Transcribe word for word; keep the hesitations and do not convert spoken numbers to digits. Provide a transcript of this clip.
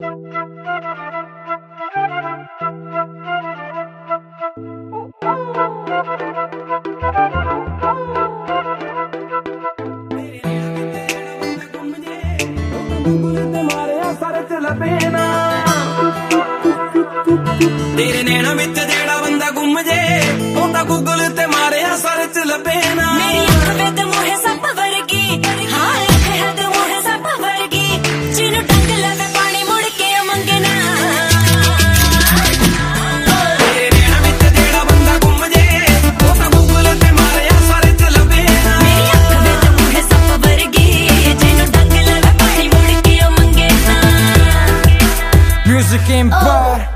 तेरे नैना विच जेड़ा बंदा गुम जे ओ तां गूगल ते मारिया सर्च लभे ना। मेरी अख वे ते मोहे सप वर्गी, हां अख है ते मोहे सप वर्गी, जिनु टंग लवे पानी मुड़ के मंगे ना। तेरे नैना विच जेड़ा बंदा गुम जे ओ तां गूगल ते मारिया सर्च लभे ना। मेरी अख वे ते मोहे सप वर्गी, जिनु टंग लवे पानी मुड़ के मंगे ना। Music Empire